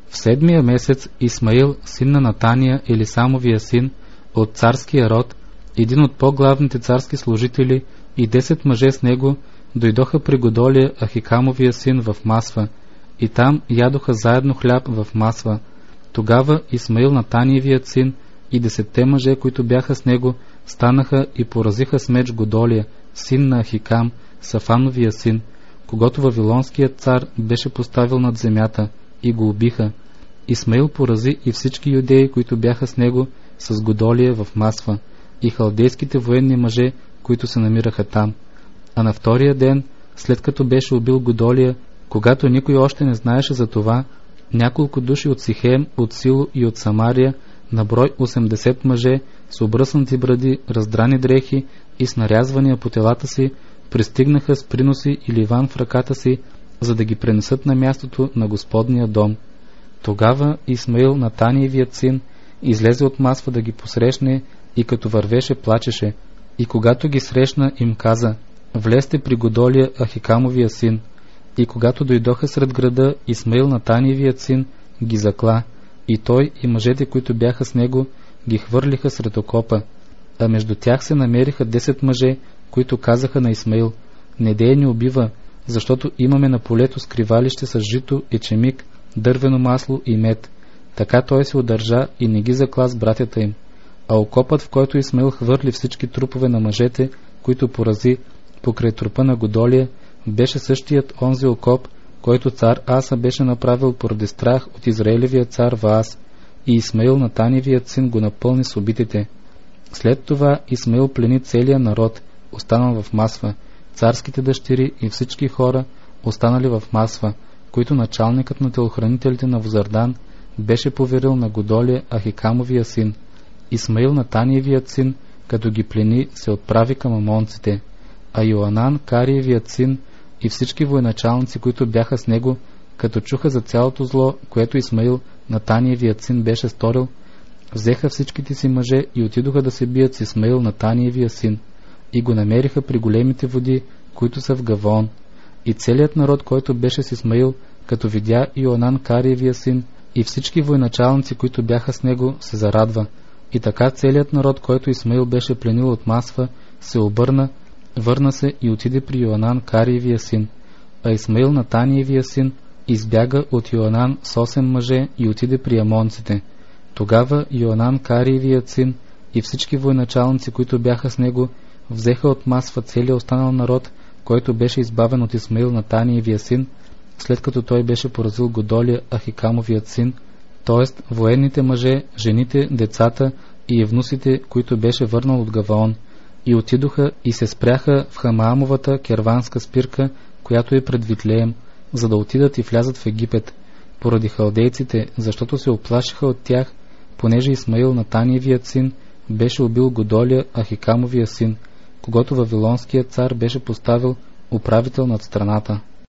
В 7-я месец Исмаил, син на Натания, Елисамовия син, от царския род, един от по-главните царски служители, и 10 мъже с него дойдоха при Годолия, Ахикамовия син, в Масва, и там ядоха заедно хляб в Масва. Тогава Исмаил, Натаниевият син, и 10 мъже, които бяха с него, станаха и поразиха с меч Годолия, син на Ахикам, Сафановия син, когато вавилонският цар беше поставил над земята, и го убиха. Исмаил порази и всички юдеи, които бяха с него, с Годолия в Масва, и халдейските военни мъже, които се намираха там. А на втория ден, след като беше убил Годолия, когато никой още не знаеше за това, няколко души от Сихем, от Сило и от Самария, на брой 80 мъже, с обръснати бради, раздрани дрехи и с нарязвания по телата си, пристигнаха с приноси и ливан в ръката си, за да ги пренесат на мястото на Господния дом. Тогава Исмаил, Натаниевият син, излезе от Масва да ги посрещне и като вървеше плачеше. И когато ги срещна, им каза: влезте при Годолия, Ахикамовия син. И когато дойдоха сред града, Исмаил, Натаниевият син, ги закла, и той и мъжете, които бяха с него, ги хвърлиха сред окопа. А между тях се намериха 10 мъже, които казаха на Исмаил: не дей ни убива, защото имаме на полето скривалище с жито, ечемик, дървено масло и мед. Така той се удържа и не ги закла с братята им. А окопът, в който Исмаил хвърли всички трупове на мъжете, които порази покрай трупа на Годолия, беше същият онзи окоп, който цар Аса беше направил поради страх от Израилевия цар Ваас, и Исмаил, Натаниевият син, го напълни с убитите. След това Исмаил плени целия народ, останал в Масва, царските дъщери и всички хора, останали в Масва, които началникът на телохранителите на Возардан беше поверил на Годолия, Ахикамовия син. Исмаил, Натаниевият син, като ги плени, се отправи към амонците, а Йоанан, Кариевият син, и всички военачалници, които бяха с него, като чуха за цялото зло, което Исмаил, Натаниевият син, беше сторил, взеха всичките си мъже и отидоха да се бият с Исмаил, Натаниевия син, и го намериха при големите води, които са в Гавон. И целият народ, който беше с Исмаил, като видя Йоанан, Кариевия син, и всички военачалници, които бяха с него, се зарадва. И така целият народ, който Исмаил беше пленил от Масва, се обърна, върна се и отиде при Йоанан, Кариевия син. А Исмаил, Натаниевия син, избяга от Йоанан с 8 мъже и отиде при амонците. Тогава Йоанан, Кариевият син, и всички военачалници, които бяха с него, взеха от Масва целия останал народ, който беше избавен от Исмаил, Натаниевия син, след като той беше поразил Годолия, Ахикамовият син, т.е. военните мъже, жените, децата и евнусите, които беше върнал от Гаваон, и отидоха и се спряха в Хамаамовата керванска спирка, която е пред Витлеем, за да отидат и влязат в Египет, поради халдейците, защото се оплашиха от тях, понеже Исмаил, Натаниевият син, беше убил Годолия, Ахикамовия син, когато вавилонският цар беше поставил управител над страната.